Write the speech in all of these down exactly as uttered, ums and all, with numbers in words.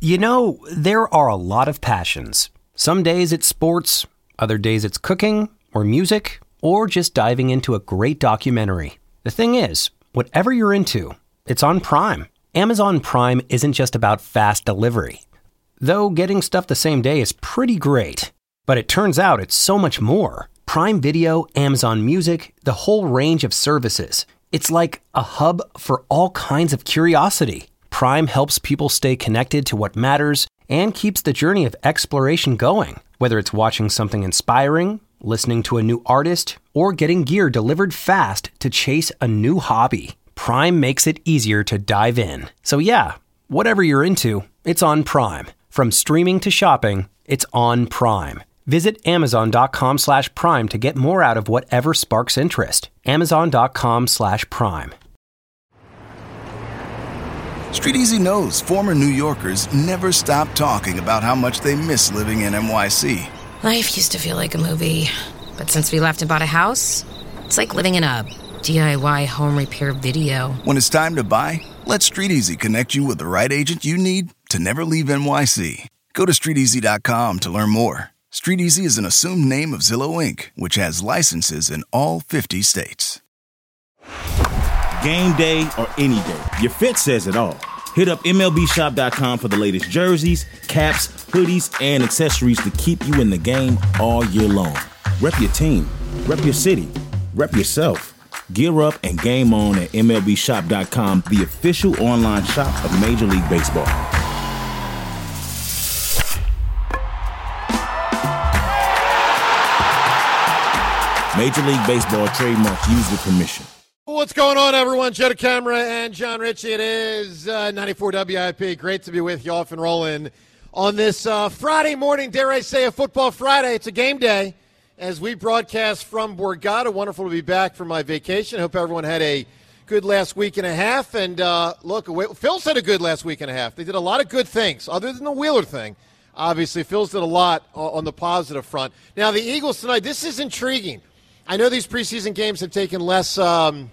You know, there are a lot of passions. Some days it's sports, other days it's cooking or music, or just diving into a great documentary. The thing is, whatever you're into, it's on Prime. Amazon Prime isn't just about fast delivery. Though getting stuff the same day is pretty great. But it turns out it's so much more. Prime Video, Amazon Music, the whole range of services. It's like a hub for all kinds of curiosity. Prime helps people stay connected to what matters and keeps the journey of exploration going. Whether it's watching something inspiring, listening to a new artist, or getting gear delivered fast to chase a new hobby, Prime makes it easier to dive in. So yeah, whatever you're into, it's on Prime. From streaming to shopping, it's on Prime. Visit amazon.com slash prime to get more out of whatever sparks interest. Amazon.com slash prime. Street Easy knows former New Yorkers never stop talking about how much they miss living in N Y C. Life used to feel like a movie, but since we left and bought a house, it's like living in a D I Y home repair video. When it's time to buy, let Street Easy connect you with the right agent you need to never leave N Y C. Go to street easy dot com to learn more. Street Easy is an assumed name of Zillow Incorporated, which has licenses in all fifty states. Game day or any day, your fit says it all. Hit up M L B shop dot com for the latest jerseys, caps, hoodies, and accessories to keep you in the game all year long. Rep your team, rep your city, rep yourself. Gear up and game on at M L B shop dot com, the official online shop of Major League Baseball. Major League Baseball trademarks used with permission. What's going on, everyone? Joe DeCamara and John Ritchie. It is uh, ninety-four W I P. Great to be with you off and rolling on this uh, Friday morning, dare I say, a football Friday. It's a game day as we broadcast from Borgata. Wonderful to be back from my vacation. Hope everyone had a good last week and a half. And uh, look, Phil's had a good last week and a half. They did a lot of good things, other than the Wheeler thing. Obviously, Phil's did a lot on the positive front. Now, the Eagles tonight, this is intriguing. I know these preseason games have taken less um,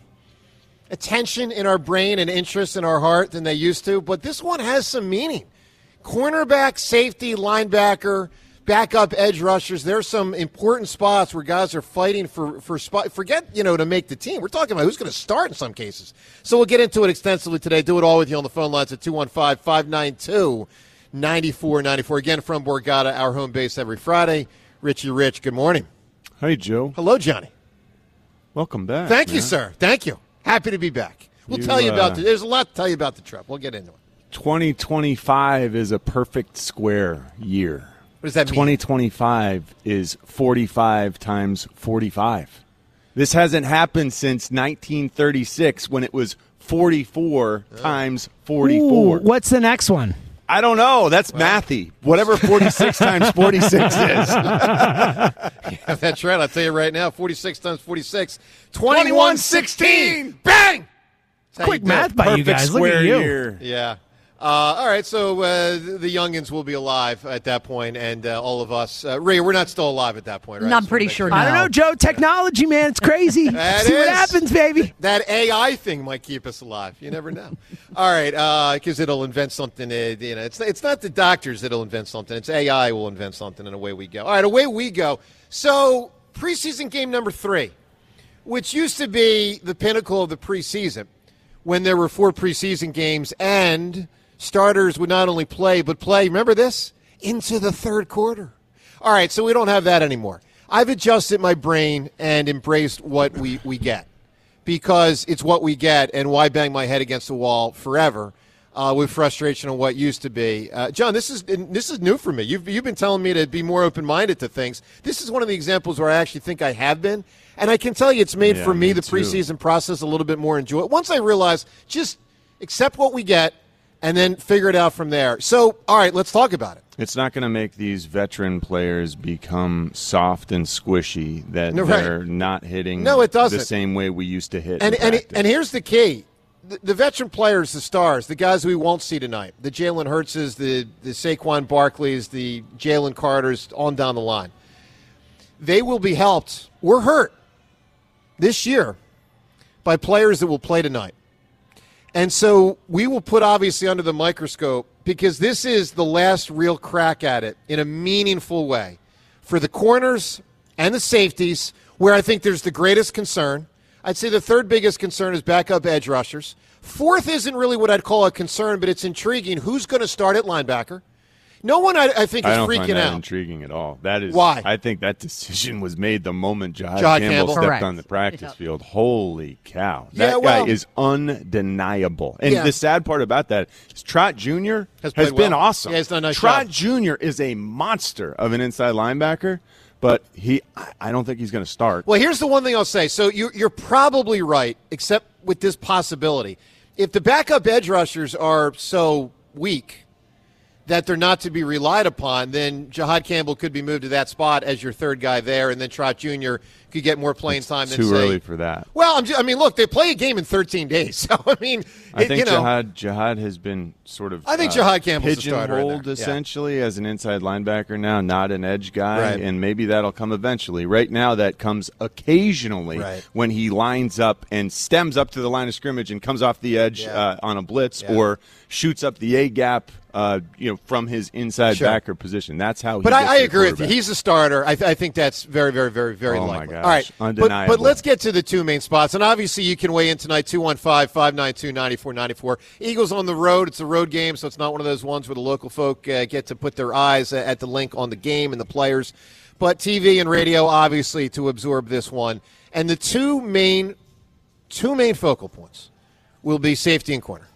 attention in our brain and interest in our heart than they used to, but this one has some meaning. Cornerback, safety, linebacker, backup edge rushers. There's some important spots where guys are fighting for, for spot. Forget, you know, to make the team. We're talking about who's going to start in some cases. So we'll get into it extensively today. Do it all with you on the phone lines at two one five, five nine two, nine four nine four. Again, from Borgata, our home base every Friday. Richie Rich, good morning. Hey, Joe. Hello, Johnny. Welcome back. Thank man. you, sir. Thank you. Happy to be back. We'll you, tell you about uh, the, there's a lot to tell you about the trip. We'll get into it. twenty twenty-five is a perfect square year. What does that mean? twenty twenty-five is forty-five times forty-five. This hasn't happened since nineteen thirty-six when it was forty-four oh. times forty-four. Ooh, what's the next one? I don't know. That's well, mathy. Whatever forty-six times forty-six is. Yeah, that's right. I'll tell you right now, forty-six times forty-six, twenty-one sixteen. Bang! Quick math by you guys. Look at you. Year. Yeah. Uh, all right, so uh, the youngins will be alive at that point, and uh, all of us. Uh, Ray, we're not still alive at that point, right? No, I'm so pretty sure. I don't know, Joe. Technology, man, it's crazy. That See is. what happens, baby. That A I thing might keep us alive. You never know. All right, because uh, it'll invent something. Uh, you know, it's it's not the doctors that'll invent something. It's A I will invent something, and away we go. All right, away we go. So preseason game number three, which used to be the pinnacle of the preseason, when there were four preseason games and starters would not only play, but play, remember this, into the third quarter. All right, so we don't have that anymore. I've adjusted my brain and embraced what we, we get because it's what we get, and why bang my head against the wall forever uh, with frustration on what used to be. Uh, John, this is this is new for me. You've, you've been telling me to be more open-minded to things. This is one of the examples where I actually think I have been, and I can tell you it's made yeah, for me, me the too. preseason process a little bit more enjoyable. Once I realized just accept what we get, and then figure it out from there. So, all right, let's talk about it. It's not going to make these veteran players become soft and squishy that No, right. they're not hitting No, it doesn't. the same way we used to hit. And in and, practice. and here's the key. The, the veteran players, the stars, the guys we won't see tonight, the Jalen Hurtses, the, the Saquon Barkleys, the Jalen Carters, on down the line, they will be helped or hurt this year by players that will play tonight. And so we will put obviously under the microscope because this is the last real crack at it in a meaningful way for the corners and the safeties, where I think there's the greatest concern. I'd say the third biggest concern is backup edge rushers. Fourth isn't really what I'd call a concern, but it's intriguing. Who's going to start at linebacker? No one, I, I think, is I don't freaking find that out. Intriguing at all. That is why I think that decision was made the moment Jahad, Jahad Campbell, Campbell. stepped Correct. on the practice yep. field. Holy cow! Yeah, That well, guy is undeniable. And yeah. the sad part about that is Trot Junior has, has been well. awesome. Yeah, he's done a nice Trot job. Junior is a monster of an inside linebacker, but he I don't think he's going to start. Well, here's the one thing I'll say. So you're, you're probably right, except with this possibility. If the backup edge rushers are so weak that they're not to be relied upon, then Jahad Campbell could be moved to that spot as your third guy there, and then Trot Junior could get more playing it's time than too say, early for that. Well, I'm just, I mean, look, they play a game in thirteen days, so I mean, I it, think you know, Jahad Jahad has been sort of I think uh, Jahad Campbell's the starter in pigeonholed there. Yeah. essentially as an inside linebacker now, not an edge guy, Right. and maybe that'll come eventually. Right now, that comes occasionally Right. when he lines up and stems up to the line of scrimmage and comes off the edge Yeah. uh, on a blitz Yeah. or shoots up the A gap. Uh, you know, from his inside Sure. backer position. That's how he But gets I, to I the agree with you. quarterback. He's a starter. I, th- I think that's very, very, very, very Oh, my likely. gosh. All right. But, Undeniable. but let's get to the two main spots. And obviously, you can weigh in tonight, two one five, five nine two, nine four nine four. Eagles on the road. It's a road game, so it's not one of those ones where the local folk uh, get to put their eyes at the link on the game and the players. But T V and radio, obviously, to absorb this one. And the two main, two main focal points will be safety and corner.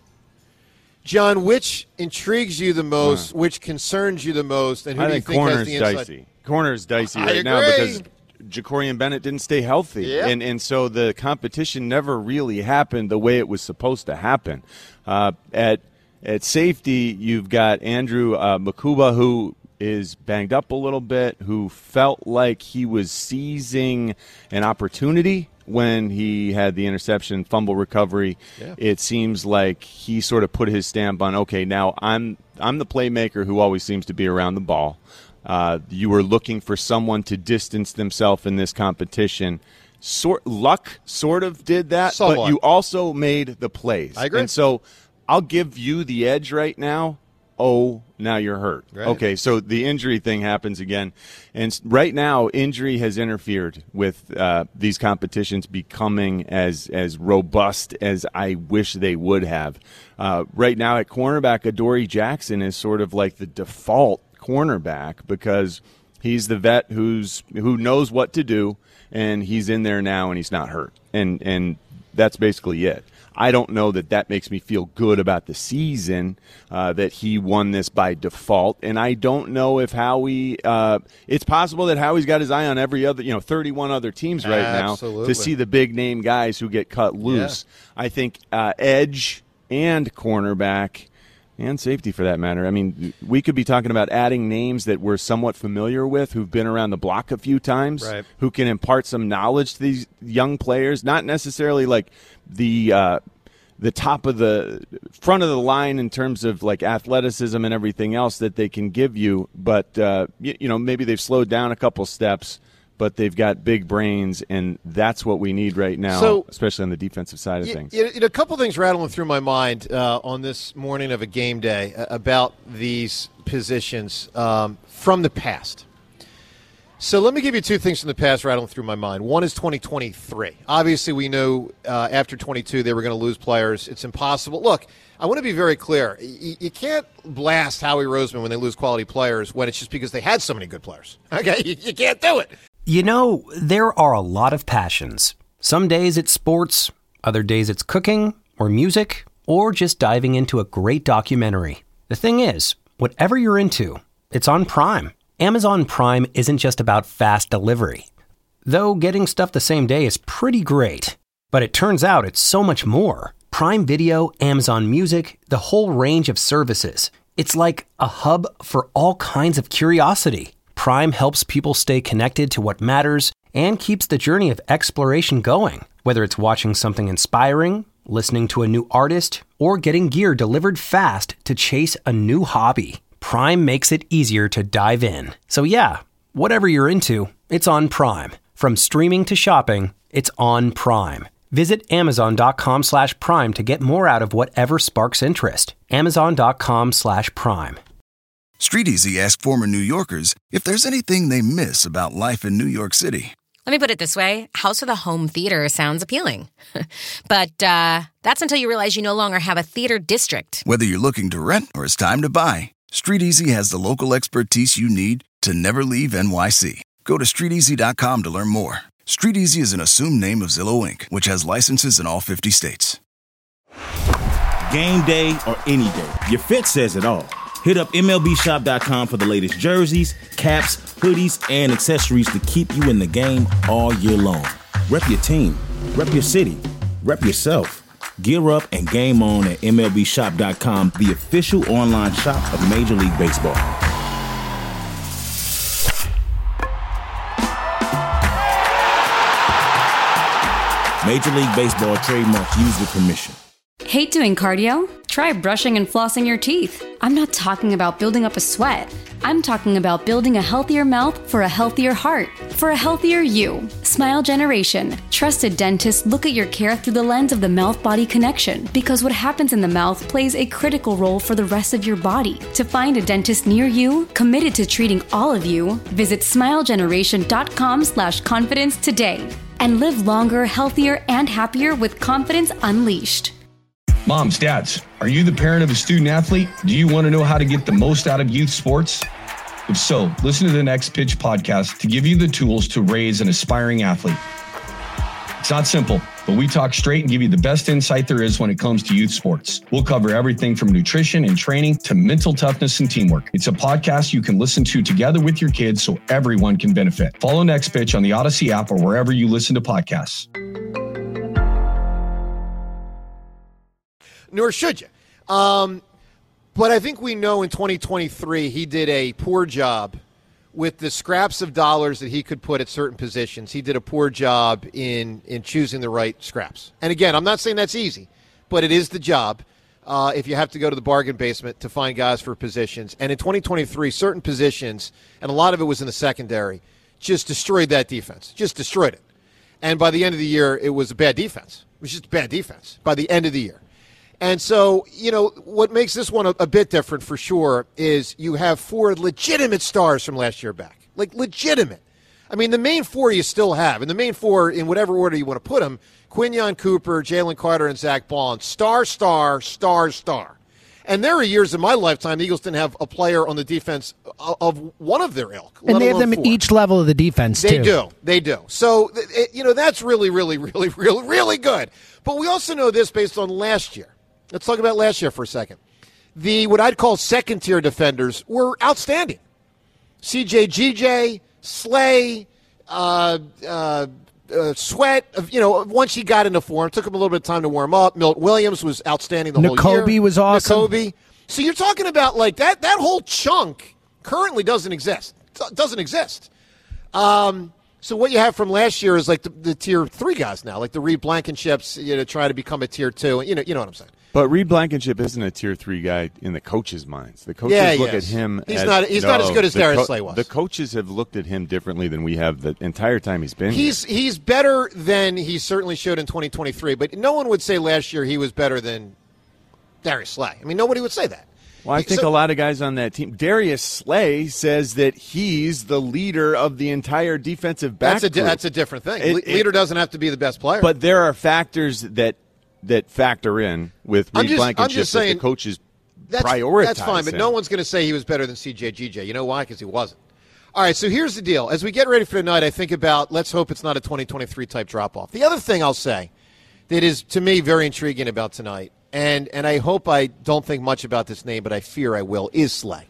John, which intrigues you the most, which concerns you the most, and who I do you think think has corner's the inside? dicey. Corner's dicey I right now agree. because Jacorian Bennett didn't stay healthy, Yeah. and and so the competition never really happened the way it was supposed to happen. Uh, at at safety, you've got Andrew uh, Makuba, who is banged up a little bit, who felt like he was seizing an opportunity when he had the interception fumble recovery. Yeah. It seems like he sort of put his stamp on, okay, now I'm I'm the playmaker who always seems to be around the ball. Uh, you were looking for someone to distance themselves in this competition. Sort Luck sort of did that, Somewhat. but you also made the plays. I agree. And so I'll give you the edge right now. Oh, now you're hurt. Right. Okay, so the injury thing happens again. And s- right now, injury has interfered with uh, these competitions becoming as, as robust as I wish they would have. Uh, right now at cornerback, Adoree Jackson is sort of like the default cornerback because he's the vet who's who knows what to do, and he's in there now and he's not hurt. And and that's basically it. I don't know that that makes me feel good about the season, uh, that he won this by default. And I don't know if Howie uh, – it's possible that Howie's got his eye on every other – you know, thirty-one other teams right Absolutely. now to see the big-name guys who get cut loose. Yeah. I think uh, edge and cornerback and safety for that matter. I mean, we could be talking about adding names that we're somewhat familiar with, who've been around the block a few times, right. who can impart some knowledge to these young players, not necessarily like – the uh, the top of the front of the line in terms of like athleticism and everything else that they can give you, but uh, you, you know maybe they've slowed down a couple steps, but they've got big brains, and that's what we need right now, so, especially on the defensive side of y- things. Y- y- a couple things rattling through my mind uh, on this morning of a game day uh, about these positions um, from the past. So let me give you two things from the past rattling through my mind. One is twenty twenty-three. Obviously, we know uh, after twenty-two they were going to lose players. It's impossible. Look, I want to be very clear. Y- you can't blast Howie Roseman when they lose quality players when it's just because they had so many good players. Okay? You, you can't do it. You know, there are a lot of passions. Some days it's sports, other days it's cooking or music, or just diving into a great documentary. The thing is, whatever you're into, it's on Prime. Amazon Prime isn't just about fast delivery. Though getting stuff the same day is pretty great. But it turns out it's so much more. Prime Video, Amazon Music, the whole range of services. It's like a hub for all kinds of curiosity. Prime helps people stay connected to what matters and keeps the journey of exploration going. Whether it's watching something inspiring, listening to a new artist, or getting gear delivered fast to chase a new hobby. Prime makes it easier to dive in. So yeah, whatever you're into, it's on Prime. From streaming to shopping, it's on Prime. Visit amazon.com slash prime to get more out of whatever sparks interest. Amazon.com slash prime. Street Easy asked former New Yorkers if there's anything they miss about life in New York City. Let me put it this way. House with a home theater sounds appealing. But uh, that's until you realize you no longer have a theater district. Whether you're looking to rent or it's time to buy, Street Easy has the local expertise you need to never leave N Y C. Go to street easy dot com to learn more. Street Easy is an assumed name of Zillow Incorporated, which has licenses in all fifty states. Game day or any day, your fit says it all. Hit up M L B shop dot com for the latest jerseys, caps, hoodies, and accessories to keep you in the game all year long. Rep your team, rep your city, rep yourself. Gear up and game on at M L B shop dot com, the official online shop of Major League Baseball. Major League Baseball trademark used with permission. Hate doing cardio? Try brushing and flossing your teeth. I'm not talking about building up a sweat. I'm talking about building a healthier mouth for a healthier heart, for a healthier you. Smile Generation. Trusted dentists look at your care through the lens of the mouth-body connection, because what happens in the mouth plays a critical role for the rest of your body. To find a dentist near you, committed to treating all of you, visit smile generation dot com slash confidence today. And live longer, healthier, and happier with confidence unleashed. Moms, dads, are you the parent of a student athlete? Do you want to know how to get the most out of youth sports? If so, listen to the Next Pitch podcast to give you the tools to raise an aspiring athlete. It's not simple, but we talk straight and give you the best insight there is when it comes to youth sports. We'll cover everything from nutrition and training to mental toughness and teamwork. It's a podcast you can listen to together with your kids so everyone can benefit. Follow Next Pitch on the Odyssey app or wherever you listen to podcasts. Nor should you. Um, but I think we know in twenty twenty-three he did a poor job with the scraps of dollars that he could put at certain positions. He did a poor job in, in choosing the right scraps. And again, I'm not saying that's easy, but it is the job uh, if you have to go to the bargain basement to find guys for positions. And in twenty twenty-three, certain positions, and a lot of it was in the secondary, just destroyed that defense. Just destroyed it. And by the end of the year, it was a bad defense. It was just a bad defense by the end of the year. And so, you know, what makes this one a, a bit different for sure is you have four legitimate stars from last year back. Like, legitimate. I mean, the main four you still have. And the main four, in whatever order you want to put them, Quinyon Cooper, Jalen Carter, and Zach Bond. Star, star, star, star. And there are years in my lifetime the Eagles didn't have a player on the defense of one of their ilk. And they have them at each level of the defense, they too. They do. They do. So, it, you know, that's really, really, really, really, really good. But we also know this based on last year. Let's talk about last year for a second. The what I'd call second-tier defenders were outstanding. C J G J, Slay, uh, uh, uh, Sweat. You know, once he got into form, it took him a little bit of time to warm up. Milt Williams was outstanding the Nakobe whole year. Nakobe was awesome. Nakobe. So you're talking about like that. That whole chunk currently doesn't exist. It doesn't exist. Um, so what you have from last year is like the, the tier three guys now, like the Reed Blankenships, you know, try to become a tier two. You know, you know what I'm saying. But Reed Blankenship isn't a tier three guy in the coaches' minds. The coaches yeah, look is. at him. He's as, not. He's no, not as good as Darius co- Slay was. The coaches have looked at him differently than we have the entire time he's been. He's here. he's better than he certainly showed in twenty twenty-three. But no one would say last year he was better than Darius Slay. I mean, nobody would say that. Well, I think so, a lot of guys on that team. Darius Slay says that he's the leader of the entire defensive back that's a group. That's a different thing. It, Le- it, leader doesn't have to be the best player. But there are factors that. that factor in with Reed just, Blankenship that the coaches that's, prioritize That's fine, but him. no one's going to say he was better than C J G J. You know why? Because he wasn't. All right, so here's the deal. As we get ready for tonight, I think about let's hope it's not a twenty twenty-three type drop-off. The other thing I'll say that is, to me, very intriguing about tonight, and, and I hope I don't think much about this name, but I fear I will, is Slay.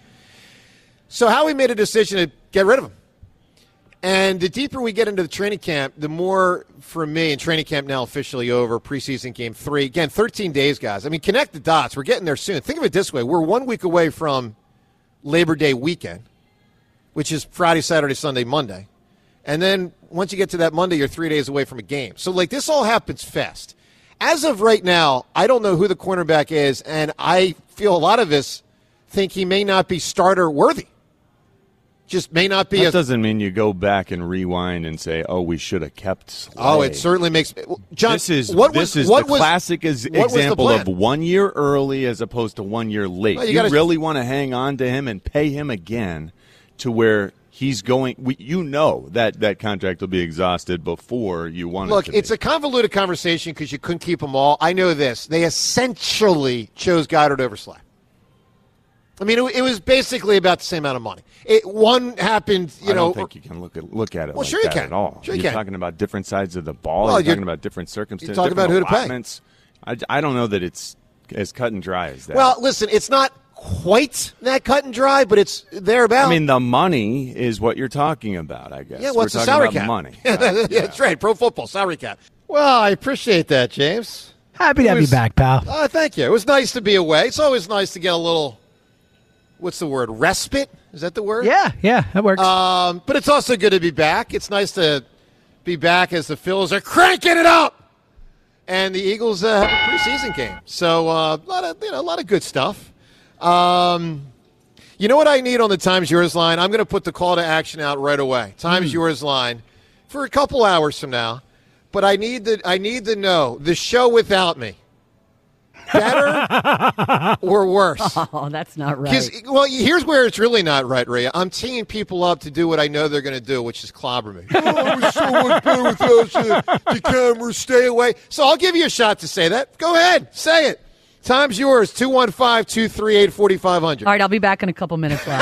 So Howie made a decision to get rid of him. And the deeper we get into the training camp, the more, for me, and training camp now officially over, preseason game three. Again, thirteen days, guys. I mean, connect the dots. We're getting there soon. Think of it this way. We're one week away from Labor Day weekend, which is Friday, Saturday, Sunday, Monday. And then once you get to that Monday, you're three days away from a game. So, like, this all happens fast. As of right now, I don't know who the cornerback is, and I feel a lot of us think he may not be starter worthy. just may not be. That a, doesn't mean you go back and rewind and say, "Oh, we should have kept Slay." Oh, it certainly makes. John, this is what this was, is what the was, classic is, example of one year early as opposed to one year late. Well, you you gotta, really want to hang on to him and pay him again to where he's going. We, you know that that contract will be exhausted before you want look, it to it's be. a convoluted conversation because you couldn't keep them all. I know this. They essentially chose Goddard over Slay. I mean, it, it was basically about the same amount of money. It one happened, you I know. don't think you can look at look at it well, like sure you that can. at all. Sure you you're can. talking about different sides of the ball. Well, you're, you're talking about different circumstances. You're talking about who to pay. allotments. I, I don't know that it's as cut and dry as that. Well, listen, it's not quite that cut and dry, but it's thereabouts. I mean, the money is what you're talking about, I guess. Yeah, what's We're the talking salary about cap? money. yeah, Right, yeah. that's right. Pro football salary cap. Well, I appreciate that, James. Happy to It have was- you back, pal. Uh, thank you. It was nice to be away. It's always nice to get a little. What's the word? Respite? Is that the word? Yeah, yeah, that works. Um, but it's also good to be back. It's nice to be back as the Phils are cranking it up, and the Eagles uh, have a preseason game. So uh, a lot of you know a lot of good stuff. Um, you know what I need on the Times Yours line? I'm going to put the call to action out right away. Times Yours line for a couple hours from now. But I need the I need to know the show without me. Better or worse? Oh, that's not right. 'Cause, well, here's where it's really not right, Rhea. I'm teeing people up to do what I know they're going to do, which is clobber me. Oh, it was so much better without you. The cameras stay away. So I'll give you a shot to say that. Go ahead. Say it. Time's yours, two one five, two three eight, four five zero zero. All right, I'll be back in a couple minutes while I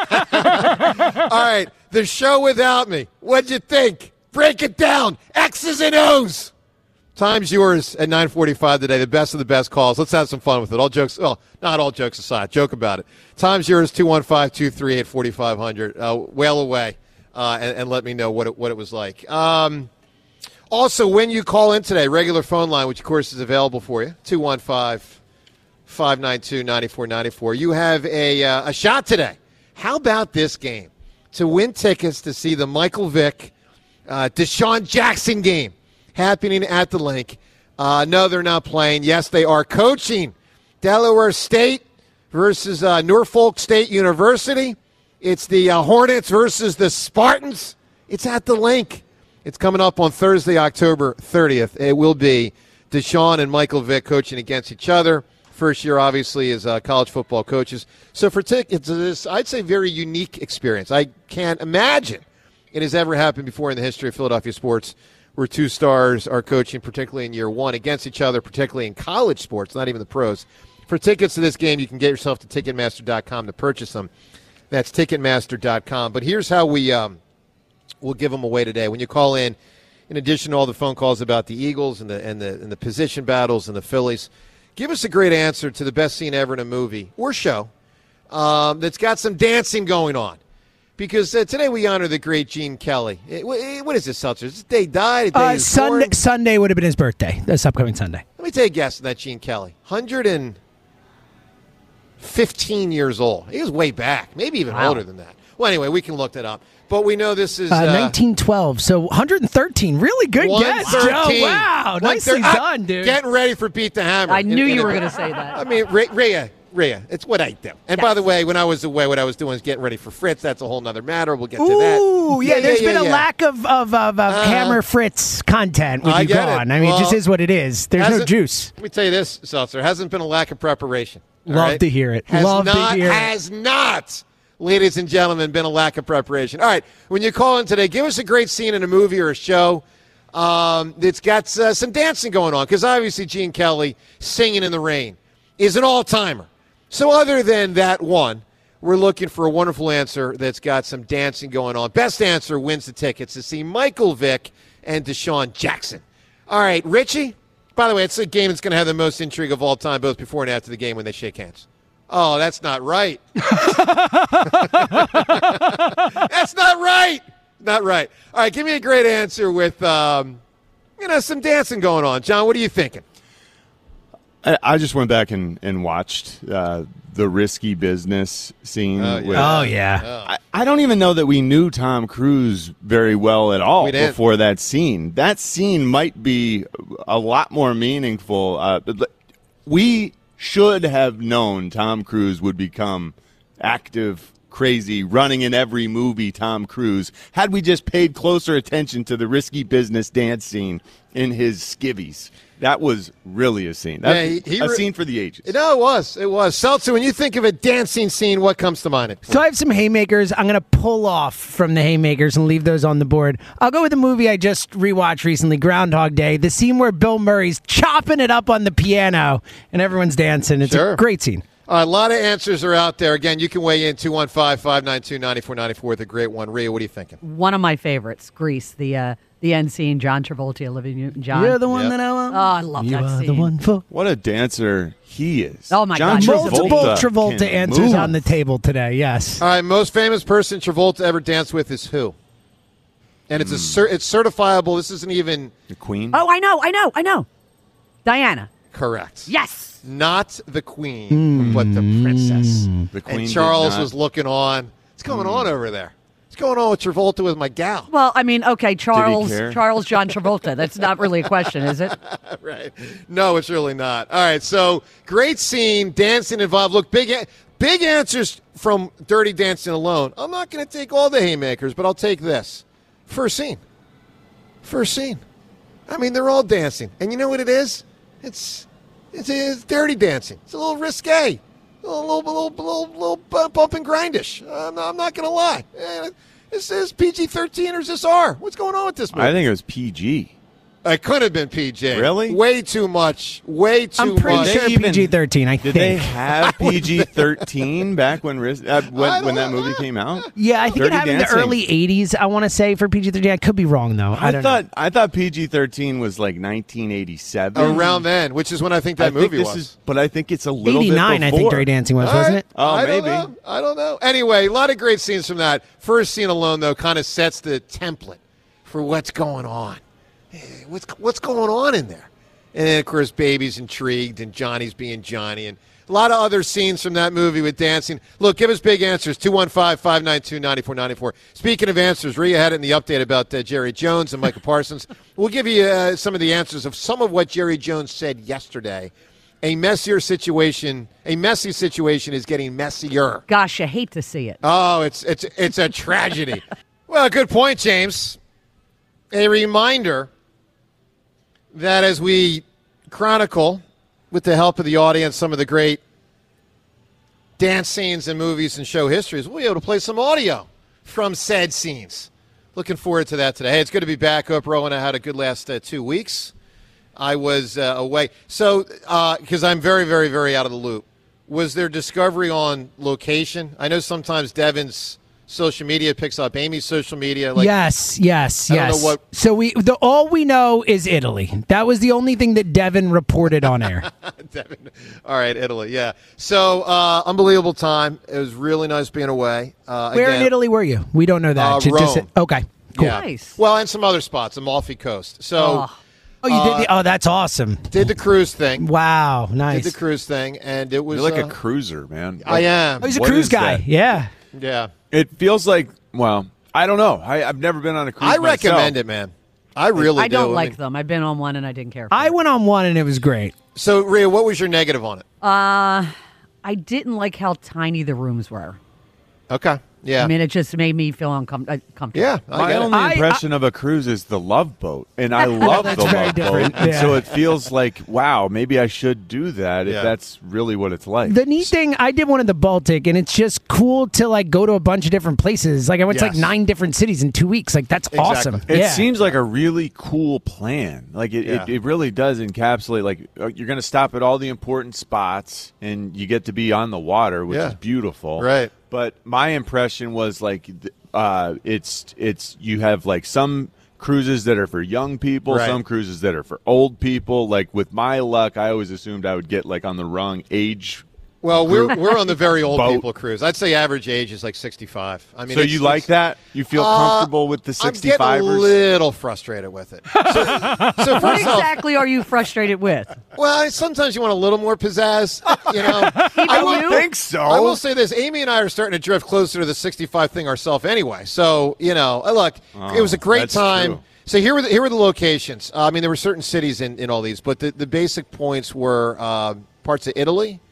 call. All right, the show without me. What'd you think? Break it down. X's and O's. Time's yours at nine forty-five today. The best of the best calls. Let's have some fun with it. All jokes, well, not all jokes aside. Joke about it. Time's yours, two one five, two three eight, four five zero zero. Uh, whale away uh, and, and let me know what it, what it was like. Um, also, when you call in today, regular phone line, which, of course, is available for you, two one five, five nine two, nine four nine four. You have a, uh, a shot today. How about this game? To win tickets to see the Michael Vick, uh, Deshaun Jackson game happening at the Link. Uh, no, they're not playing. Yes, they are coaching. Delaware State versus uh, Norfolk State University. It's the uh, Hornets versus the Spartans. It's at the Link. It's coming up on Thursday, October thirtieth. It will be Deshaun and Michael Vick coaching against each other. First year, obviously, as uh, college football coaches. So for tickets, this, I'd say, very unique experience. I can't imagine it has ever happened before in the history of Philadelphia sports where two stars are coaching, particularly in year one, against each other, particularly in college sports, not even the pros. For tickets to this game, you can get yourself to Ticketmaster dot com to purchase them. That's Ticketmaster dot com. But here's how we um, we'll give them away today. When you call in, in addition to all the phone calls about the Eagles and the and the and the position battles and the Phillies, give us a great answer to the best scene ever in a movie or show um, that's got some dancing going on. Because uh, today we honor the great Gene Kelly. It, what is this, Seltzer? Is this day died? A day Uh, he was Sunday, born? Sunday would have been his birthday. This upcoming Sunday. Let me take a guess on that Gene Kelly. one hundred fifteen years old. He was way back. Maybe even Wow. older than that. Well, anyway, we can look that up. But we know this is Uh, uh, nineteen twelve, so one hundred thirteen. Really good guess, Joe. one thirteen. Wow, one nicely thir- done, dude. Getting ready for Beat the Hammer. I knew In- in you a- were going to say that. I mean, Rhea, Rhea, Rhea, it's what I do. And by the way, when I was away, what I was doing was getting ready for Fritz. That's a whole nother matter. We'll get to that. Ooh, yeah, there's yeah, been a yeah. lack of, of, of, of Uh, Hammer Fritz content with I you get it. gone. I mean, Well, it just is what it is. There's no Hasn't- juice. Let me tell you this, Seltzer. Hasn't been a lack of preparation. all Love right? to hear it. Has Love to not, hear it. Has not, ladies and gentlemen, been a lack of preparation. All right, when you call in today, give us a great scene in a movie or a show um, that's got uh, some dancing going on, because obviously Gene Kelly singing in the rain is an all-timer. So other than that one, we're looking for a wonderful answer that's got some dancing going on. Best answer wins the tickets to see Michael Vick and Deshaun Jackson. All right, Richie? By the way, it's a game that's going to have the most intrigue of all time, both before and after the game when they shake hands. Oh, that's not right. That's not right. Not right. All right, give me a great answer with, um, you know, some dancing going on. John, what are you thinking? I, I just went back and, and watched uh, the Risky Business scene. Oh, yeah. with- Oh, yeah. I, I don't even know that we knew Tom Cruise very well at all We didn't. before that scene. That scene might be a lot more meaningful. Uh, but we should have known Tom Cruise would become active crazy, running in every movie Tom Cruise, had we just paid closer attention to the risky business dance scene in his skivvies. That was really a scene. That, Yeah, he- he a re- scene for the ages. No, it was. It was. Seltzer, when you think of a dancing scene, what comes to mind? So I have some haymakers. I'm going to pull off from the haymakers and leave those on the board. I'll go with a movie I just rewatched recently, Groundhog Day. The scene where Bill Murray's chopping it up on the piano and everyone's dancing. It's Sure. a great scene. All right, a lot of answers are out there. Again, you can weigh in two one five, five nine two, nine four nine four. The great one. Rhea, what are you thinking? One of my favorites, Grease, the uh, the end scene, John Travolta, Olivia Newton-John. You're the one Yep. that I want. Oh, I love you that are scene. the one for. What a dancer he is. Oh, my John God. Multiple Travolta Travolta can answers move. on the table today. Yes. All right, most famous person Travolta ever danced with is who? And it's a cer- it's certifiable. This isn't even The Queen. Oh, I know, I know, I know. Diana. correct. Yes. Not the queen, but the princess. The Queen And did Charles not- was looking on. What's going on over there? What's going on with Travolta with my gal? Well, I mean, okay, Charles, care? Charles John Travolta. That's not really a question, is it? Right. No, it's really not. All right, so great scene, dancing involved. Look, big a- big answers from Dirty Dancing alone. I'm not going to take all the haymakers, but I'll take this. First scene. First scene. I mean, they're all dancing. And you know what it is? It's it's, it's dirty dancing. It's a little risque. A little, little, little, little, little bump and grindish. I'm not, I'm not going to lie. Eh, Is this P G thirteen or is this R? What's going on with this movie? I think it was P G. It could have been P J. Really? Way too much. Way too I'm pretty much. sure They even- P G thirteen. I Did think. they have P G thirteen back when Riz- uh, I when, don't when that know. movie came out? Yeah, I think Dirty it happened in the Dancing. early eighties. I want to say for P G thirteen. I could be wrong though. I, I, don't thought know. I thought P G thirteen was like nineteen eighty-seven. Around then, which is when I think that I think movie this was. is, but I think it's a little eighty-nine. bit I before. think Dirty Dancing was, All wasn't right. it? Oh, I don't maybe. know. I don't know. Anyway, a lot of great scenes from that. First scene alone, though, kind of sets the template for what's going on. Hey, what's what's going on in there? And then, of course, Baby's intrigued, and Johnny's being Johnny, and a lot of other scenes from that movie with dancing. Look, give us big answers, two one five, five nine two, nine four nine four. Speaking of answers, Rhea had it in the update about uh, Jerry Jones and Michael Parsons. We'll give you uh, some of the answers of some of what Jerry Jones said yesterday. A messier situation, a messy situation is getting messier. Gosh, you hate to see it. Oh, it's it's it's a tragedy. Well, good point, James. A reminder that as we chronicle, with the help of the audience, some of the great dance scenes and movies and show histories, we'll be able to play some audio from said scenes. Looking forward to that today. Hey, it's good to be back. Hope Rowan, I had a good last uh, two weeks. I was uh, away. So, because uh, I'm very, very, very out of the loop. Was there discovery on location? I know sometimes Devin's social media picks up Amy's social media. Like, yes, yes, I don't yes. know what- So we the all we know is Italy. That was the only thing that Devin reported on air. Devin. All right, Italy, yeah. So, uh, unbelievable time. It was really nice being away. Uh, Where again, in Italy were you? We don't know that. Uh, Ju- just- Rome. okay, cool. Yeah. Nice. Well, and some other spots, Amalfi Coast. So, Oh. Oh, you did. The, oh, that's awesome. did the cruise thing. Wow, nice. Did the cruise thing, and it was. You're like uh, a cruiser, man. I am. Oh, he's a What cruise is guy. that? Yeah. Yeah. It feels like, well, I don't know. I, I've never been on a cruise I myself. recommend it, man. I really I don't do. like mean, them. I've been on one and I didn't care. For I it. went on one and it was great. So, Rhea, what was your negative on it? Uh, I didn't like how tiny the rooms were. Okay. Yeah. I mean, it just made me feel uncom- uh, comfortable. yeah. I My get it. only I- impression of a cruise is the Love Boat, and I love That's the very Love Boat, different, and yeah. so it feels like, wow, maybe I should do that if Yeah. that's really what it's like. The neat thing, I did one in the Baltic, and it's just cool to like go to a bunch of different places. Like I went to Yes. like nine different cities in two weeks. Like that's Exactly. awesome. It yeah. seems like a really cool plan. Like it, Yeah. it, it really does encapsulate. Like uh, you're going to stop at all the important spots, and you get to be on the water, which Yeah. is beautiful. Right. But my impression was like, th- uh, it's it's you have like some cruises that are for young people, Right. some cruises that are for old people. Like with my luck, I always assumed I would get like on the wrong age. Well, we're we're on the very old Boat. people cruise. I'd say average age is like sixty-five. I mean, So it's- you like it's- that? You feel Uh, comfortable with the I'm getting a sixty-fivers? little frustrated with it. So, so What first off, exactly are you frustrated with? well, sometimes you want a little more pizzazz. You know, I will you? think so. I will say this: Amy and I are starting to drift closer to the sixty-five thing ourselves, anyway. So you know, uh, look, it was a great that's time. true. So here were the, here were the locations. Uh, I mean, there were certain cities in, in all these, but the, the basic points were uh, parts of Italy,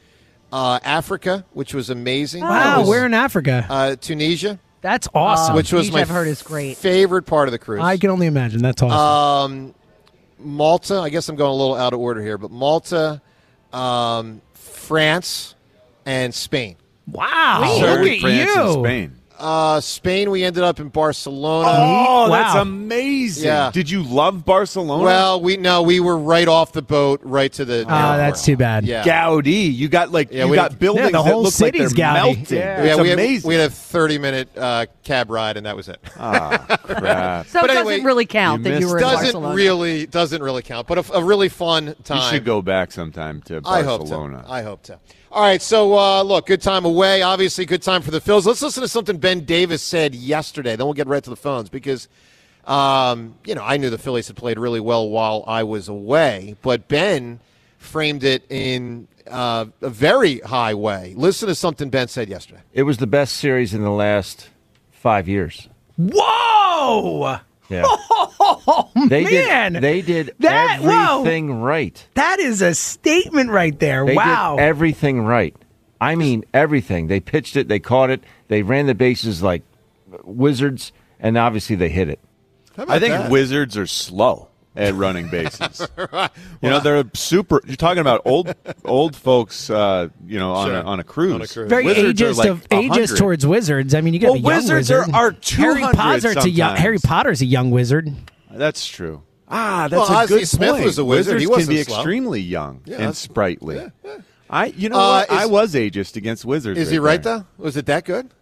uh, Africa, which was amazing. Wow, was, we're in Africa. Uh, Tunisia. That's awesome. Which was Tunisia, my I've heard is great. favorite part of the cruise. I can only imagine. That's awesome. Um, Malta. I guess I'm going a little out of order here, but Malta, um, France, and Spain. Wow, So look with at France you. and Spain. Uh, Spain, we ended up in Barcelona. Oh, that's Wow. amazing. Yeah. Did you love Barcelona? Well, we no, we were right off the boat, right to the. Oh, that's too bad. Yeah. Gaudi. You got like Yeah, you we- got buildings Yeah, the whole that look like they're city's Gaudi. melting. Yeah. It's Yeah, we had, amazing. we had a thirty minute uh, cab ride, and that was it. Ah, crap. So But it anyway, doesn't really count you that you missed- were in doesn't Barcelona. really doesn't really count, but a, a really fun time. You should go back sometime to I hope Barcelona. to. I hope to. All right, so uh, look, good time away. Obviously, good time for the Phils. Let's listen to something Ben Davis said yesterday. Then we'll get right to the phones because, um, you know, I knew the Phillies had played really well while I was away, but Ben framed it in uh, a very high way. Listen to something Ben said yesterday. It was the best series in the last five years. Whoa! Yeah. Oh, They man! did. They did That- whoa. everything right. That is a statement right there. They wow. did everything right. I mean everything. They pitched it. They caught it. They ran the bases like wizards, and obviously they hit it. How about I think that? Wizards are slow at running bases. You know, they're super. You're talking about old old folks. Uh, you know, on Sure. a, on a cruise. On a cruise. Very Wizards are ageist like of one ageist hundred. towards wizards. I mean, you got Well, a young wizards are- wizard. are Harry two hundred Potter's a young sometimes. Harry Potter's a young wizard. That's true. Ah, that's Well, a Ozzie good Smith point. was a wizard. Wizards He can wasn't be slow. extremely young Yeah, and that's- sprightly. yeah, yeah. I, you know Uh, what? I is- was ageist against Wizards. Is he right, there. though? Was it that good?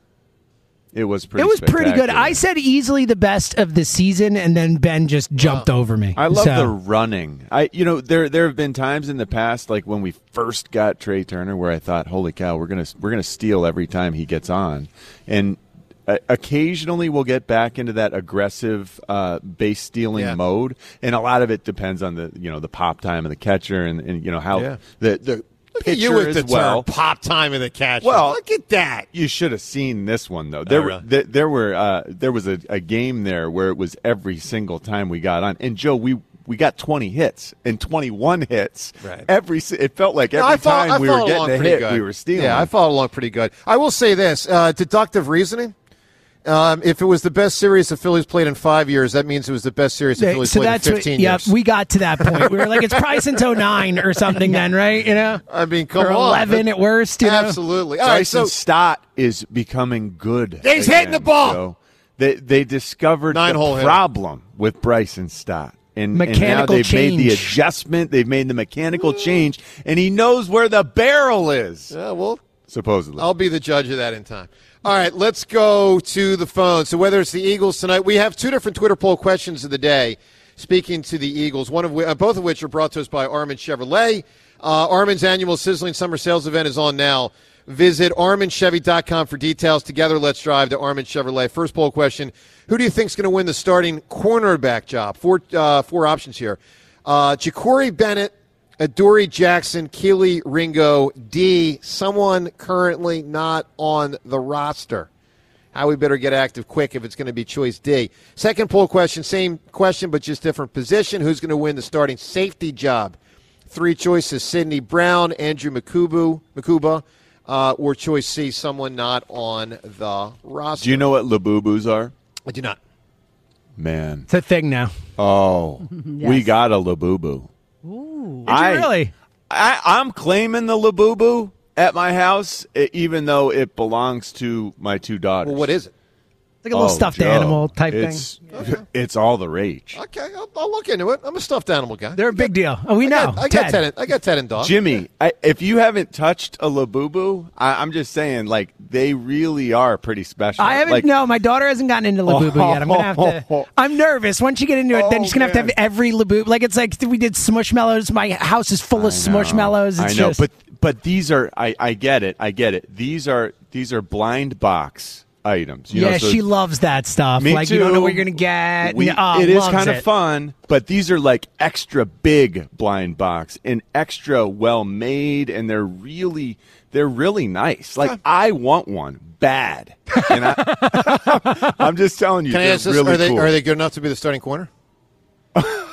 It was pretty. It was pretty good. spectacular. I said easily the best of the season, and then Ben just jumped over me. I love So- the running. I, you know, there there have been times in the past, like when we first got Trey Turner, where I thought, "Holy cow, we're gonna we're gonna steal every time he gets on," and uh, occasionally we'll get back into that aggressive uh, base stealing Yeah. mode, and a lot of it depends on the you know the pop time of the catcher and, and you know how Yeah. the the Look at pitcher you with as the well. term pop time of the catch. Well, look at that. You should have seen this one though. There Oh, were really? there, there were uh, there was a, a game there where it was every single time we got on. And Joe, we we got twenty hits and twenty-one hits. Right. Every si- it felt like No, every I follow- time I we were follow along getting a pretty hit, good. we were stealing. Yeah, I followed along pretty good. I will say this: uh, deductive reasoning. Um, if it was the best series the Phillies played in five years, that means it was the best series the Yeah, Phillies so played in that's what, fifteen yeah, years. we got to that point. We were like, it's probably since oh nine or something then, right? You know? I mean, come or on. eleven at worst, you know? Absolutely. All right, Bryson so Stott is becoming good. He's again, hitting the ball. Joe. They they discovered Nine-hole the hitter. problem with Bryson Stott. And, and now Mechanical they've made the change. adjustment. They've made the mechanical change, and he knows where the barrel is. yeah, well, Supposedly. I'll be the judge of that in time. All right, let's go to the phone. So whether it's the Eagles tonight, we have two different Twitter poll questions of the day. Speaking to the Eagles, one of which, uh, both of which are brought to us by Armin Chevrolet. Uh, Armin's annual Sizzling Summer Sales event is on now. Visit armin chevy dot com for details. Together, let's drive to Armin Chevrolet. First poll question: who do you think is going to win the starting cornerback job? Four uh, four options here: uh, Ja'Cory Bennett, Adoree Jackson, Keely Ringo, D, someone currently not on the roster. How we better get active quick if it's going to be choice D. Second poll question, same question but just different position. Who's going to win the starting safety job? Three choices: Sidney Brown, Andrew Makubu, Makuba, uh, or choice C, someone not on the roster. Do you know what Labubus are? I do not. Man. It's a thing now. Oh, Yes. we got a Labubu. Ooh. Did you really? I, I'm claiming the Labubu at my house, e- even though it belongs to my two daughters. Well, what is it? It's like a little Oh, stuffed Joe, animal type it's, thing. It's all the rage. Okay, I'll, I'll look into it. I'm a stuffed animal guy. They're a big deal. Oh, we I know. got, I got Ted. Ted. and- I got Ted and Dog. Jimmy, I, if you haven't touched a Labubu, I, I'm just saying, like, they really are pretty special. I haven't. Like, no, my daughter hasn't gotten into Labubu yet. I'm gonna have to. I'm nervous. Once you get into it, then Oh, she's gonna have to have man. every Labubu. Like it's like we did Smushmallows. My house is full of I know, Smushmallows. It's I know, just, but but these are I, I get it. I get it. These are these are blind box items. You yeah, know, so she loves that stuff. Me like too. you don't know what you're gonna get. We, oh, it is loves kind of it. fun, but these are like extra big blind box and extra well made, and they're really they're really nice. Like I want one bad, and I, I'm just telling you, Can I they're ask this? really are they cool. are they good enough to be the starting corner?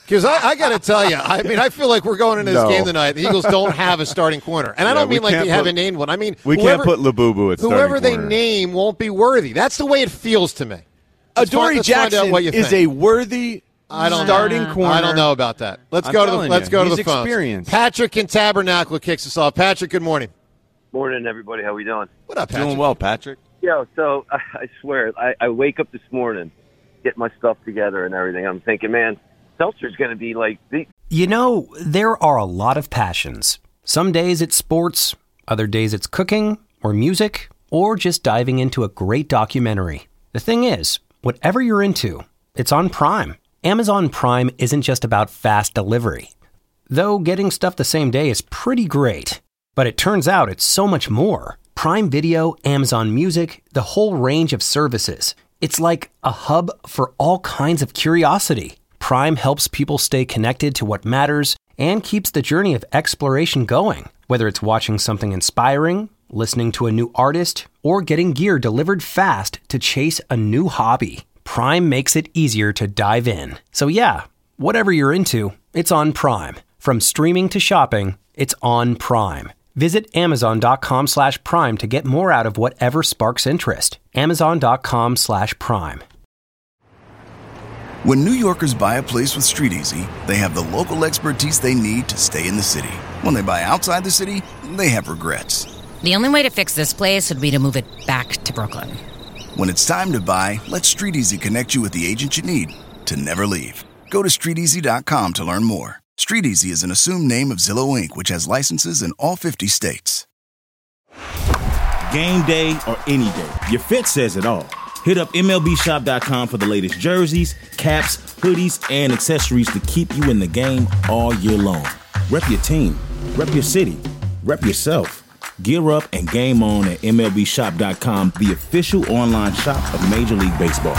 Because I, I got to tell you, I mean, I feel like we're going into this No. game tonight. The Eagles don't have a starting corner. And I Yeah, don't we mean like can't they put- haven't named one. I mean, We whoever, can't put Labubu at starting whoever they corner. name won't be worthy. That's the way it feels to me. Let's Adoree find- let's find out Jackson what you is think. a worthy I don't starting know. corner. I don't know about that. Let's I'm go to the telling let's you, go to he's the phones. experienced. Patrick in Tabernacle kicks us off. Patrick, good morning. Morning, everybody. How we doing? What up, Patrick? Doing well, Patrick. Yo, so I, I swear, I, I wake up this morning, get my stuff together and everything. I'm thinking, man, Seltzer's going to be like the. You know, there are a lot of passions. Some days it's sports, other days it's cooking or music, or just diving into a great documentary. The thing is, whatever you're into, it's on Prime. Amazon Prime isn't just about fast delivery. Though getting stuff the same day is pretty great. But it turns out it's so much more. Prime Video, Amazon Music, the whole range of services. It's like a hub for all kinds of curiosity. Prime helps people stay connected to what matters and keeps the journey of exploration going. Whether it's watching something inspiring, listening to a new artist, or getting gear delivered fast to chase a new hobby, Prime makes it easier to dive in. So yeah, whatever you're into, it's on Prime. From streaming to shopping, it's on Prime. Visit Amazon.com slash Prime to get more out of whatever sparks interest. Amazon.com slash Prime. When New Yorkers buy a place with Street Easy, they have the local expertise they need to stay in the city. When they buy outside the city, they have regrets. The only way to fix this place would be to move it back to Brooklyn. When it's time to buy, let Street Easy connect you with the agent you need to never leave. Go to street easy dot com to learn more. Street Easy is an assumed name of Zillow Incorporated, which has licenses in all fifty states. Game day or any day, your fit says it all. Hit up M L B shop dot com for the latest jerseys, caps, hoodies, and accessories to keep you in the game all year long. Rep your team, rep your city, rep yourself. Gear up and game on at M L B shop dot com, the official online shop of Major League Baseball.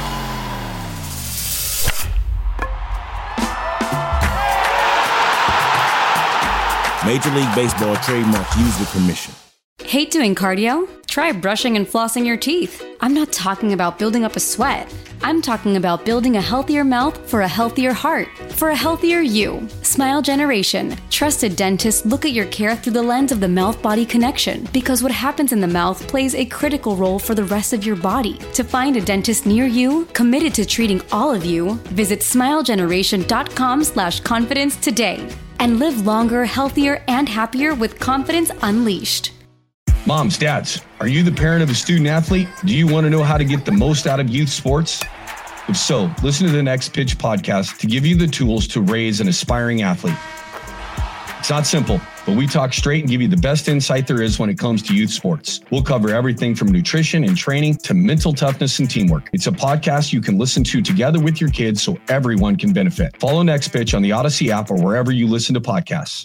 Major League Baseball trademarks used with permission. Hate doing cardio? Try brushing and flossing your teeth. I'm not talking about building up a sweat. I'm talking about building a healthier mouth for a healthier heart, for a healthier you. Smile Generation. Trusted dentists look at your care through the lens of the mouth-body connection, because what happens in the mouth plays a critical role for the rest of your body. To find a dentist near you, committed to treating all of you, visit smile generation dot com slash confidence today. And live longer, healthier, and happier with confidence unleashed. Moms, dads, are you the parent of a student athlete? Do you want to know how to get the most out of youth sports? If so, listen to the Next Pitch podcast to give you the tools to raise an aspiring athlete. It's not simple, but we talk straight and give you the best insight there is when it comes to youth sports. We'll cover everything from nutrition and training to mental toughness and teamwork. It's a podcast you can listen to together with your kids so everyone can benefit. Follow Next Pitch on the Odyssey app or wherever you listen to podcasts.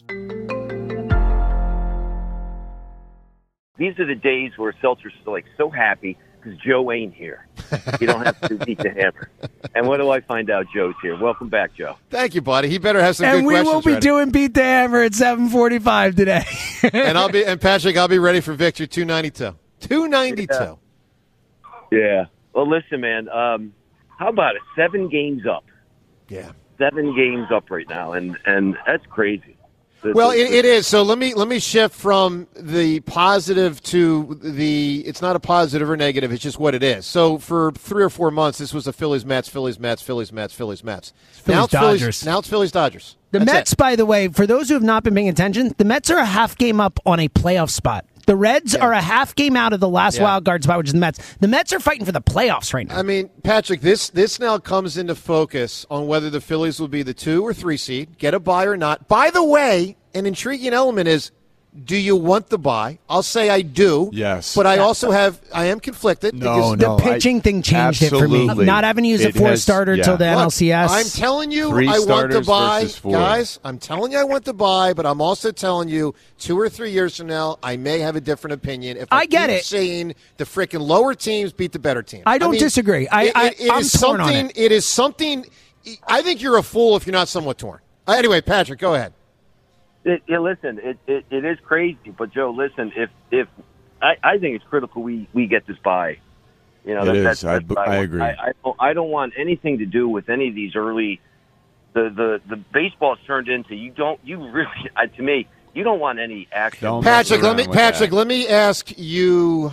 These are the days where Seltzer's like so happy because Joe ain't here. You don't have to beat the hammer. And what do I find out? Joe's here. Welcome back, Joe. Thank you, buddy. He better have some And good we questions will be ready. doing Beat the Hammer at seven forty-five today. and I'll be and Patrick, I'll be ready for Victor two ninety-two. two ninety-two. Yeah. Yeah. Well, listen, man. Um, how about it? Seven games up. Yeah. Seven games up right now, and and that's crazy. Well, it, it is. So let me let me shift from the positive to the. It's not a positive or negative. It's just what it is. So for three or four months, this was a Phillies, Mets, Phillies, Mets, Phillies, Mets, Phillies, Mets. Phillies, now it's Dodgers. Phillies, now it's Phillies, Dodgers. The That's Mets, it. by the way, for those who have not been paying attention, the Mets are a half game up on a playoff spot. The Reds Yeah. are a half game out of the last Yeah. wild card spot, which is the Mets. The Mets are fighting for the playoffs right now. I mean, Patrick, this this now comes into focus on whether the Phillies will be the two or three seed, get a bye or not. By the way, an intriguing element is, do you want the bye? I'll say I do. Yes. But I also have, I am conflicted. No, because the no, pitching I- thing changed it for me. absolutely. Not having to use a It four has- starter yeah. till the Look, N L C S. I'm telling you, Three I want the starters buy, versus four. guys. I'm telling you, I want the buy, but I'm also telling you, two or three years from now, I may have a different opinion. If I, I get keep it. Seeing the freaking lower teams beat the better teams. I don't disagree. I- it, I- it- it I'm is torn on something. it. It is something. I think you're a fool if you're not somewhat torn. Uh, anyway, Patrick, go ahead. It, it, listen, it, it, it is crazy, but Joe, listen, if if I, I think it's critical we, we get this by, you know, It that, is. That's, I that's b- what I want. agree. I, I, don't, I don't want anything to do with any of these early the the the baseball has turned into you don't you really uh, to me you don't want any action. Don't Patrick, mess let me around with Patrick, that. let me ask you.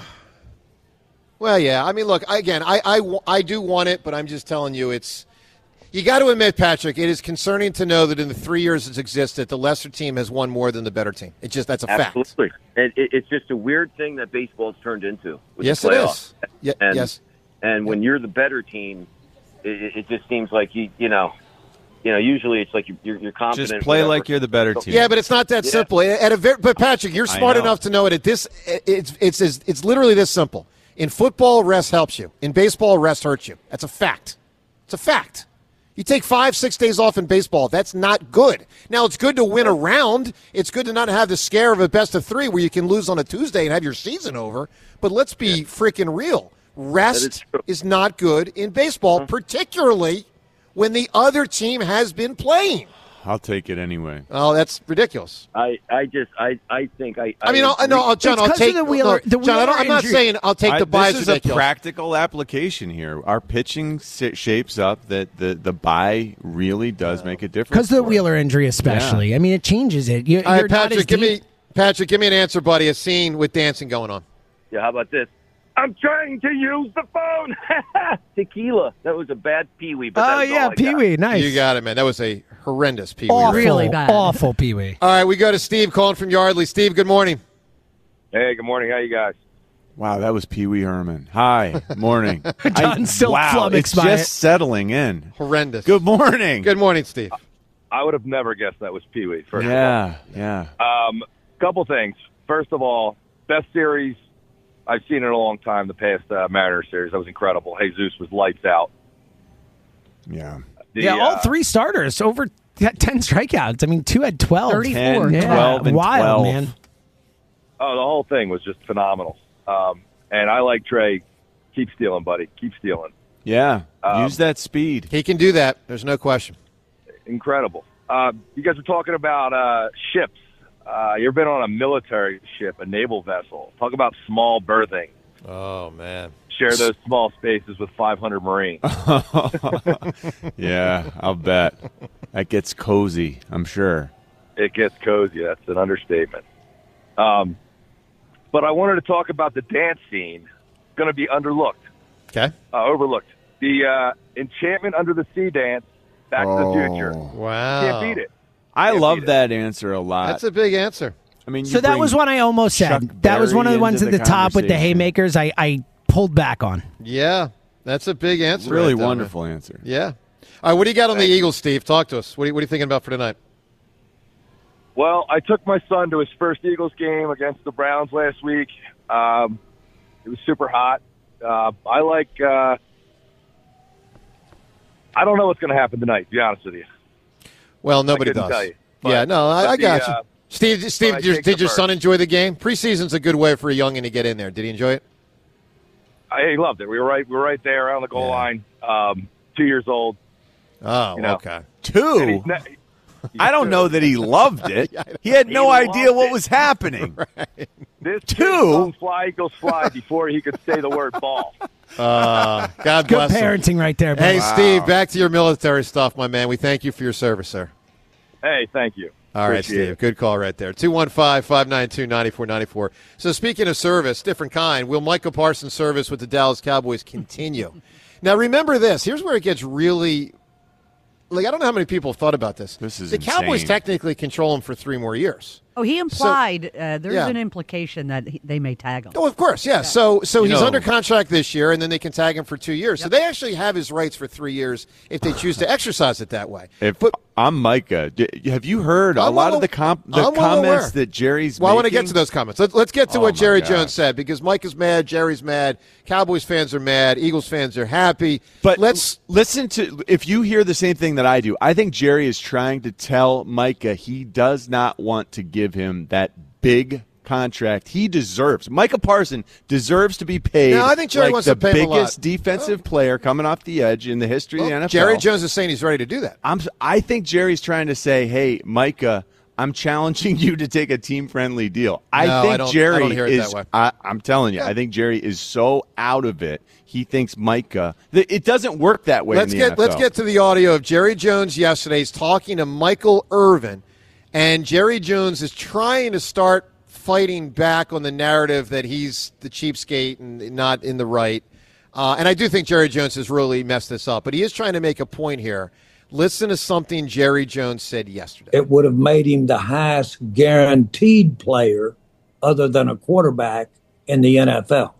Well, yeah, I mean, look, again, I, I, wa- I do want it, but I'm just telling you, it's. You got to admit, Patrick, it is concerning to know that in the three years it's existed, the lesser team has won more than the better team. It just that's a fact. Absolutely. It, it, it's just a weird thing that baseball's turned into. With Yes, the it playoffs. is. Ye- And, yes. And when you're the better team, it, it just seems like you you know, you know. Usually, it's like you're you're, you're confident. Just play whatever. like you're the better team. Yeah, but it's not that Yeah. simple. At a very, but Patrick, you're I smart know. enough to know it. At this, it's it's it's, it's literally this simple. In football, rest helps you. In baseball, rest hurts you. That's a fact. It's a fact. You take five, six days off in baseball. That's not good. Now, it's good to win a round. It's good to not have the scare of a best of three where you can lose on a Tuesday and have your season over. But let's be freaking real. Rest is not good in baseball, particularly when the other team has been playing. I'll take it anyway. Oh, that's ridiculous. I, I just I, I think I. I mean, I'll, agree. no, I'll, John, It's I'll 'cause take of the Wheeler- no, the John, I don't, Wheeler I'm not injury. saying I'll take I- the bye. this as is a ridiculous. practical application here. Our pitching si- shapes up that the, the bye really does make a difference. Because the for us. Wheeler injury, especially. I mean, it changes it. You, All you're right, not Patrick, as give deep. me Patrick, give me an answer, buddy. A scene with dancing going on. Yeah, how about this? I'm trying to use the phone. Tequila. That was a bad Pee-wee. But Oh, that was yeah, all I got. Pee Wee. Nice. You got it, man. That was a horrendous Pee Wee. Awful, Really bad. awful Pee Wee. All right, we go to Steve calling from Yardley. Steve, good morning. Hey, good morning. How you guys? Wow, that was Pee Wee Herman. Hi, morning. John's still wow, flummoxed it's by just it. settling in. Horrendous. Good morning. Good morning, Steve. I would have never guessed that was Pee Wee. First Yeah, yeah. of all, um, couple things. First of all, best series I've seen in a long time. The past uh, Mariners series, that was incredible. Jesus was lights out. Yeah. The, yeah, all uh, three starters over t- ten strikeouts. I mean, two had twelve. thirty-four. Yeah, twelve, and wild, twelve. man. Oh, the whole thing was just phenomenal. Um, and I like Trey. Keep stealing, buddy. Keep stealing. Yeah, Um, use that speed. He can do that. There's no question. Incredible. Uh, you guys were talking about uh, ships. Uh, you ever been on a military ship, a naval vessel? Talk about small berthing. Oh, man. Share those small spaces with five hundred Marines. Yeah, I'll bet. That gets cozy, I'm sure. It gets cozy. That's an understatement. Um, but I wanted to talk about the dance scene. Going to be underlooked, Okay. uh, overlooked. The uh, Enchantment Under the Sea dance, Back to the Future. Wow. Can't beat it. I Can't love beat it. that answer a lot. That's a big answer. I mean, you So that bring was one I almost Chuck said. That was one of the Berry ones at into the, the top with the conversation. haymakers. I, I pulled back on. Yeah, that's a big answer. really right there, wonderful man. answer. Yeah. All right, what do you got on the Eagles, Steve? Talk to us. What are you, what are you thinking about for tonight? Well, I took my son to his first Eagles game against the Browns last week. Um, it was super hot. Uh, I like. Uh, I don't know what's going to happen tonight. To be honest with you. Well, nobody couldn't does. tell you. yeah, But- no, I, but I the, got you. uh, Steve, Steve, but I did your, take did the your son bird. enjoy the game? Preseason's a good way for a youngin to get in there. Did he enjoy it? I he loved it. We were right. We were right there around the goal Yeah. line. Um, two years old. Oh, You know. okay. And Two? he's ne- I don't know that he loved it. He had no He idea loved what it. was happening. This Two? kid sung Fly Eagles Fly before he could say the word ball. Uh, God Good bless him. parenting right there. Hey, Bill. Steve, back to your military stuff, my man. We thank you for your service, sir. Hey, thank you. All right, Appreciate Steve. it. Good call right there. two one five, five nine two, nine four nine four. So speaking of service, different kind, will Micah Parsons' service with the Dallas Cowboys continue? Now, remember this. Here's where it gets really – like, I don't know how many people have thought about this. This is The Cowboys insane. technically control him for three more years. Oh, he implied uh, there's yeah. an implication that he, they may tag him. Oh, of course, yeah. So so You he's know- under contract this year, and then they can tag him for two years. So they actually have his rights for three years if they choose to exercise it that way. If But I'm Micah, d- have you heard a I'm lot well- of the comp- the I'm well comments aware. that Jerry's Well, I want to making? get to those comments. Let, let's get to Oh, what my Jerry gosh. Jones said, because Mike is mad, Jerry's mad, Cowboys fans are mad, Eagles fans are happy. But let's listen to if you hear the same thing that I do. I think Jerry is trying to tell Micah he does not want to give him that big contract he deserves. Micah Parsons deserves to be paid. No, I think Jerry like wants the to pay him a lot. biggest defensive player coming off the edge in the history of the N F L. Jerry Jones is saying he's ready to do that. I'm, I think Jerry's trying to say, hey, Micah, I'm challenging you to take a team-friendly deal. I No, think I don't- Jerry I don't hear it is. that way. I, I'm telling you, Yeah. I think Jerry is so out of it. He thinks Micah. That it doesn't work that way. Let's in the get N F L. let's get to the audio of Jerry Jones yesterday. He's talking to Michael Irvin, and Jerry Jones is trying to start fighting back on the narrative that he's the cheapskate and not in the right. Uh, and I do think Jerry Jones has really messed this up, but he is trying to make a point here. Listen to something Jerry Jones said yesterday. It would have made him the highest guaranteed player other than a quarterback in the N F L.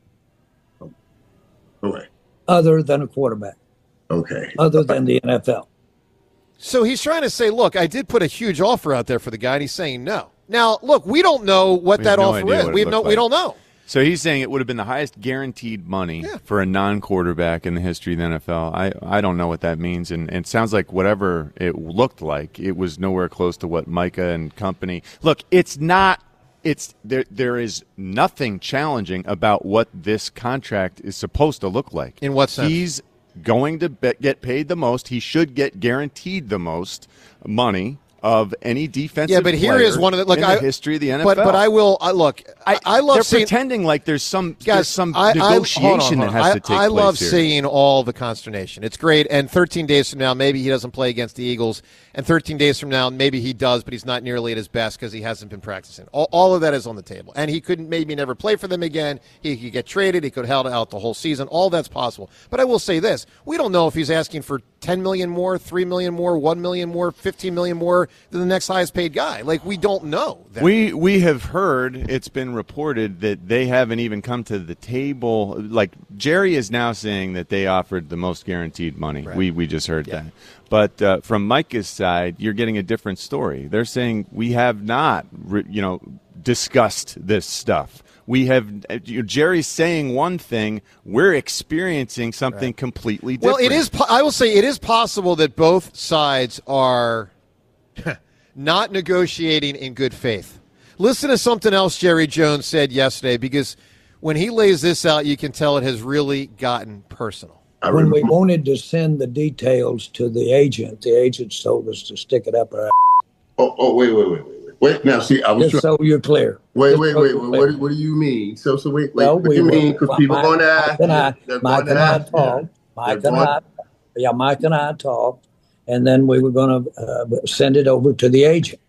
Okay. Other than a quarterback. Okay. Other than the N F L. So he's trying to say, look, I did put a huge offer out there for the guy, and he's saying no. Now, look, we don't know what We that have no offer idea is. what it We have no, looked we like. don't know. So he's saying it would have been the highest guaranteed money for a non-quarterback in the history of the N F L. I, I don't know what that means, and, and it sounds like whatever it looked like, it was nowhere close to what Micah and company. Look, it's not. It's there. There is nothing challenging about what this contract is supposed to look like. In what sense? He's going to be, get paid the most. He should get guaranteed the most money of any defensive Yeah, but here player is one of the look. in I, the history of the N F L. But but I will. I look. I, I love They're seeing, pretending like there's some guys. there's some I, I, negotiation hold on, hold that on. has I, to take I place love here. seeing all the consternation. It's great. And thirteen days from now, maybe he doesn't play against the Eagles. And thirteen days from now, maybe he does, but he's not nearly at his best because he hasn't been practicing. All, all of that is on the table. And he could maybe never play for them again. He could get traded. He could held out the whole season. All that's possible. But I will say this: we don't know if he's asking for ten million more, three million more, one million more, fifteen million more than the next highest paid guy. Like we don't know. That. We we have heard, it's been reported that they haven't even come to the table. Like Jerry is now saying that they offered the most guaranteed money. Right. We we just heard that. But uh, from Micah's side, you're getting a different story. They're saying we have not, re- you know, discussed this stuff. We have uh, Jerry's saying one thing, we're experiencing something completely different. Well, it is. po- I will say it is possible that both sides are not negotiating in good faith. Listen to something else Jerry Jones said yesterday, because when he lays this out, you can tell it has really gotten personal. When we wanted to send the details to the agent, the agents told us to stick it up our ass. Oh, oh, wait, wait, wait, wait, wait. Wait, now, see, I was Just so you're clear. Wait, Just wait, so wait, you're wait. clear. What, what do you mean? So, so wait, wait. Well, what do we you were- mean? Because people Mike- going to Mike ask. and I, they're Mike going and to I ask. talked. Mike They're and I, going- yeah, Mike and I talked, and then we were going to uh, send it over to the agent.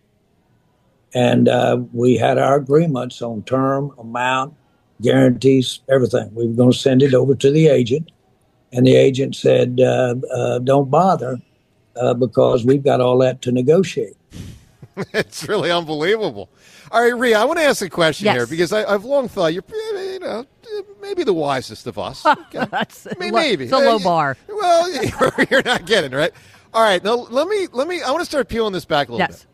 And uh, we had our agreements on term, amount, guarantees, everything. We were going to send it over to the agent, and the agent said, uh, uh, "Don't bother, uh, because we've got all that to negotiate." It's really unbelievable. All right, Rhea, I want to ask a question Yes. here, because I, I've long thought you're, you know, maybe the wisest of us. Okay. That's I mean, lo- maybe it's a low bar. Well, you're not getting right. All right, now let me let me. I want to start peeling this back a little Yes. bit.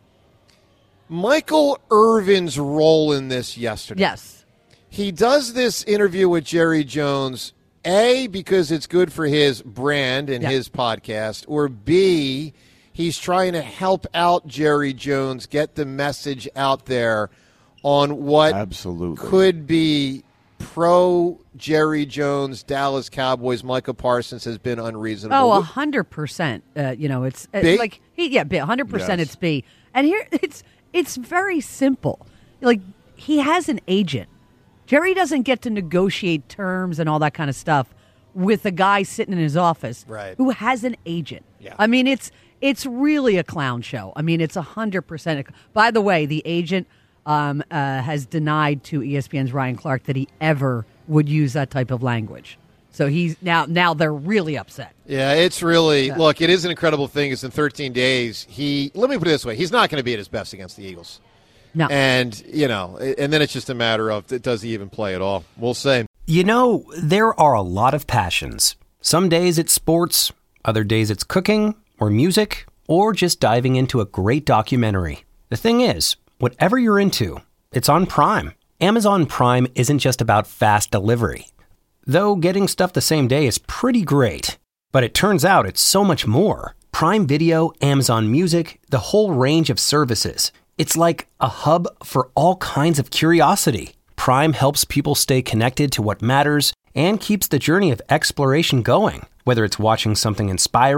Michael Irvin's role in this yesterday. Yes. He does this interview with Jerry Jones, A, because it's good for his brand and Yeah. his podcast, or B, he's trying to help out Jerry Jones get the message out there on what Absolutely. could be pro Jerry Jones, Dallas Cowboys. Micah Parsons has been unreasonable. Oh, a hundred percent. Uh, you know, it's uh, B? like he, yeah, a hundred percent. Yes. It's B. And here, it's it's very simple. Like he has an agent. Jerry doesn't get to negotiate terms and all that kind of stuff with a guy sitting in his office Right. who has an agent. Yeah. I mean, it's it's really a clown show. I mean, it's a hundred percent. By the way, the agent um, uh, has denied to E S P N's Ryan Clark that he ever would use that type of language. So he's now now they're really upset. Yeah, it's really Yeah. look. It is an incredible thing. Is in thirteen days, he. Let me put it this way: he's not going to be at his best against the Eagles. No, and you know, and then it's just a matter of does he even play at all? We'll see. You know, there are a lot of passions. Some days it's sports, other days it's cooking or music, or just diving into a great documentary. The thing is, whatever you're into, it's on Prime. Amazon Prime isn't just about fast delivery. Though getting stuff the same day is pretty great. But it turns out it's so much more. Prime Video, Amazon Music, the whole range of services. It's like a hub for all kinds of curiosity. Prime helps people stay connected to what matters and keeps the journey of exploration going. Whether it's watching something inspiring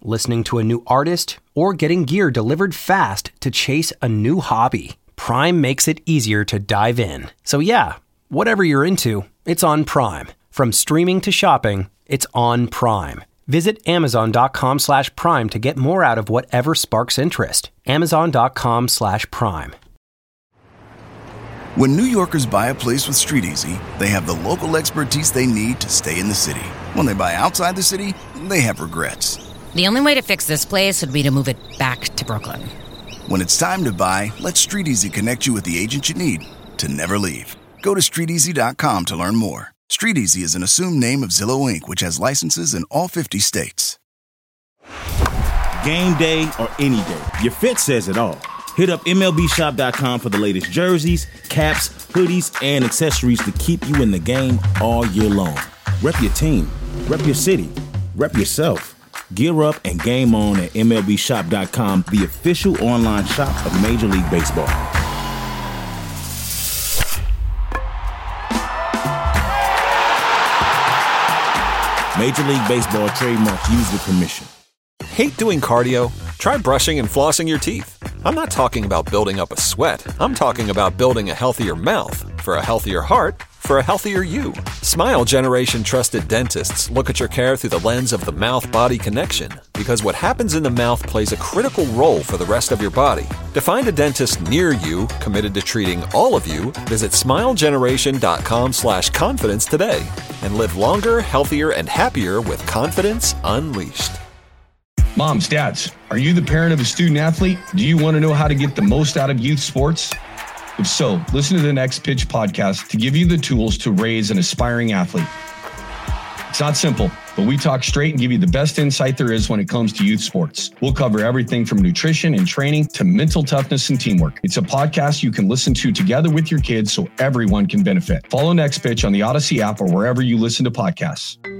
listening to a new artist, or getting gear delivered fast to chase a new hobby. Prime makes it easier to dive in. So yeah, whatever you're into, it's on Prime. From streaming to shopping, it's on Prime. Visit amazon.com slash prime to get more out of whatever sparks interest. Amazon.com slash prime. When New Yorkers buy a place with StreetEasy, they have the local expertise they need to stay in the city. When they buy outside the city, they have regrets. The only way to fix this place would be to move it back to Brooklyn. When it's time to buy, let StreetEasy connect you with the agent you need to never leave. Go to street easy dot com to learn more. StreetEasy is an assumed name of Zillow Incorporated, which has licenses in all fifty states. Game day or any day, your fit says it all. Hit up M L B shop dot com for the latest jerseys, caps, hoodies, and accessories to keep you in the game all year long. Rep your team, rep your city, rep yourself. Gear up and game on at M L B shop dot com, the official online shop of Major League Baseball. Major League Baseball trademark used with permission. Hate doing cardio? Try brushing and flossing your teeth. I'm not talking about building up a sweat. I'm talking about building a healthier mouth. For a healthier heart, for a healthier you. Smile Generation trusted dentists look at your care through the lens of the mouth-body connection, because what happens in the mouth plays a critical role for the rest of your body. To find a dentist near you committed to treating all of you, visit smile generation dot com slash confidence today and live longer, healthier, and happier with confidence unleashed. Moms, dads, are you the parent of a student athlete? Do you want to know how to get the most out of youth sports? If so, listen to the Next Pitch podcast to give you the tools to raise an aspiring athlete. It's not simple, but we talk straight and give you the best insight there is when it comes to youth sports. We'll cover everything from nutrition and training to mental toughness and teamwork. It's a podcast you can listen to together with your kids so everyone can benefit. Follow Next Pitch on the Odyssey app or wherever you listen to podcasts.